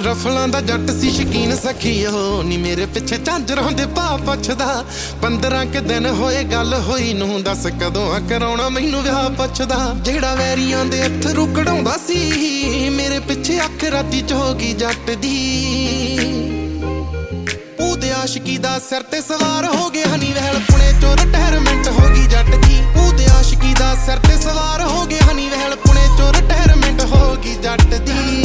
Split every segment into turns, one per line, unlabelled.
ਰਫਲਾਂ ਦਾ ਜੱਟ ਸੀ ਸ਼ਕੀਨ ਸਖੀਓ ਨੀ ਮੇਰੇ ਪਿੱਛੇ ਝਾਂਜਰਾਂ ਦੇ ਭਾਅ ਪੁੱਛਦਾ 15 ਕੁ ਦਿਨ ਹੋਏ ਗੱਲ ਹੋਈ ਨੂੰ ਦੱਸ ਕਦੋਂ ਆ ਕਰਾਉਣਾ ਮੈਨੂੰ ਵਿਆਹ ਪੁੱਛਦਾ ਜਿਹੜਾ ਵੈਰੀਆਂ ਦੇ ਅਥਰੂ ਕਢਾਉਂਦਾ ਸੀ ਮੇਰੇ ਪਿੱਛੇ ਅੱਖ ਰਾਤੀ ਚ ਹੋ ਗਈ ਜੱਟ ਦੀ ਉਹਦੇ ਆਸ਼ਕੀ ਦਾ ਸਿਰ ਤੇ ਸਵਾਰ ਹੋ ਗਏ ਹਨੀ ਵਹਿਲ ਪੁਣੇ ਚੋਂ ਰਿਟਾਇਰਮੈਂਟ ਹੋ ਗਈ ਜੱਟ ਦੀ ਉਹਦੇ ਆਸ਼ਕੀ ਦਾ ਸਿਰ ਤੇ ਸਵਾਰ ਹੋ ਗਏ ਹਨੀ ਵਹਿਲ ਪੁਣੇ ਚੋਂ ਰਿਟਾਇਰਮੈਂਟ ਹੋ ਗਈ ਜੱਟ ਦੀ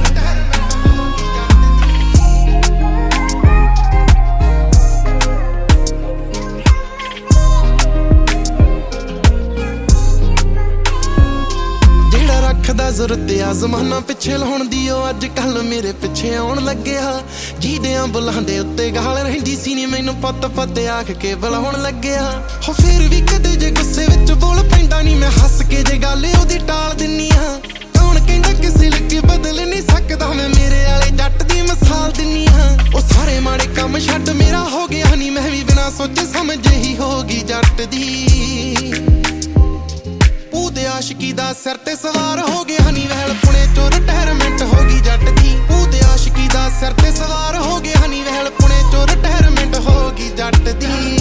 ਰੱਖਦਾ ਜ਼ਰੂਰਤ ਆ ਜ਼ਮਾਨਾ ਪਿੱਛੇ ਲਾਉਣ ਦੀ ਉਹ ਅੱਜ ਕੱਲ ਮੇਰੇ ਪਿੱਛੇ ਆਉਣ ਲੱਗਿਆ ਜੀਦਿਆਂ ਬੁੱਲਾਂ ਦੇ ਉੱਤੇ ਗਾਲ ਰਹਿੰਦੀ ਸੀ ਨੀ ਮੈਨੂੰ ਪੱਤ ਪੱਤ ਆਖ ਕੇ ਬੁਲਾਉਣ ਲੱਗਿਆ ਹੋ ਫੇਰ ਵੀ ਕਦੇ ਜੇ ਗੁੱਸੇ ਵਿੱਚ ਬੋਲ ਪੈਂਦਾ ਨੀ ਮੈਂ ਹੱਸ ਕੇ ਜੇ ਗੱਲ ਉਹਦੀ ਟਾਲ ਦਿੰਨੀ ਆ ਕੌਣ ਕਹਿੰਦਾ ਕਿਸੇ ਲੱਗੇ ਬਦਲ ਨਹੀਂ ਸਕਦਾ ਮੈਂ ਮੇਰੇ ਵਾਲੇ ਜੱਟ ਦੀ ਮਿਸਾਲ ਦਿੰਨੀ ਆ ਉਹ ਸਾਰੇ ਮਾੜੇ ਕੰਮ ਛੱਡ ਮੇਰਾ ਹੋ ਗਿਆ ਨੀ ਮੈਂ ਵੀ ਬਿਨਾਂ ਸੋਚੇ ਸਮਝੇ ਹੀ ਹੋ ਗਈ ਜੱਟ ਦੀ ਉਹਦੇ ਆਸ਼ਕੀ ਦਾ ਸਿਰ ਤੇ ਸਵਾਰ ਹੋ ਗਏ ਹਨੀ ਵਹਿਲ ਪੁਣੇ ਚੋਂ ਰਿਟਾਇਰਮੈਂਟ ਹੋ ਗਈ ਜੱਟ ਦੀ ਉਹਦੇ ਆਸ਼ਕੀ ਦਾ ਸਿਰ ਤੇ ਸਵਾਰ ਹੋ ਗਏ ਹਨੀ ਵਹਿਲ ਪੁਣੇ ਚੋਂ ਰਿਟਾਇਰਮੈਂਟ ਹੋ ਗਈ ਜੱਟ ਦੀ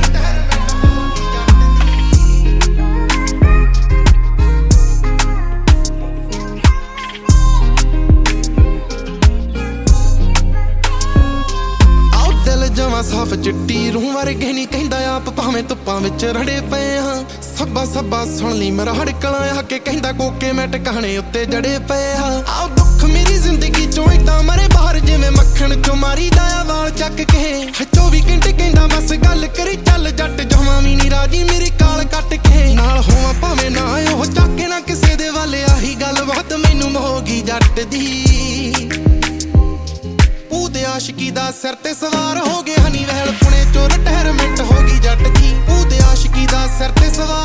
ਜਵਾਂ ਸਾਫ ਚਿੱਟੀ ਰੂਹ ਵਰਗੇ ਨੀ ਕਹਿੰਦਾ ਆਪ ਭਾਵੇਂ ਧੁੱਪਾਂ ਵਿੱਚ ਰੜੇ ਪਏ ਹਾਂ ਸੱਬਾ ਸੱਬਾ ਸੁਣ ਲਈ ਮੇਰਾ ਹੜਕਲਾਂ ਆ ਕੇ ਕਹਿੰਦਾ ਕੋਕੇ ਮੈਂ ਟਿਕਾਣੇ ਉੱਤੇ ਜੜੇ ਪਏ ਹਾਂ ਆਹ ਦੁੱਖ ਮੇਰੀ ਜ਼ਿੰਦਗੀ ਚੋਂ ਏਦਾਂ ਮਰੇ ਬਾਹਰ ਜਿਵੇਂ ਮੱਖਣ ਚੋਂ ਮਾਰੀ ਦਾ ਆ ਵਾਲ ਚੱਕ ਕੇ 24 ਘੰਟੇ ਕਹਿੰਦਾ ਬਸ ਗੱਲ ਕਰੀ ਚੱਲ ਜੱਟ ਜਮਾਂ ਵੀ ਨੀ ਰਾਜੀ ਮੇਰੀ ਕਾਲ ਕੱਟ ਕੇ ਨਾਲ ਹੋਵਾਂ ਭਾਵੇਂ ਨਾ ਉਹ ਚੱਕੇ ਨਾ ਕਿਸੇ ਦੇ ਵੱਲ ਆਹੀ ਗੱਲ ਬਾਤ ਮੈਨੂੰ ਹੋ ਗਈ ਜੱਟ ਦੀ ਉਹਦੇ ਆਸ਼ਕੀ ਦਾ ਸਿਰ ਤੇ ਸਵਾਰ ਹੋ ਗਏ ਹਨੀ ਵਹਿਲ ਪੁਣੇ ਚੋਂ ਰਿਟਾਇਰਮੈਂਟ ਹੋ ਗਈ ਜੱਟ ਦੀ ਉਹਦੇ ਆਸ਼ਕੀ ਦਾ ਸਿਰ ਤੇ ਸਵਾਰ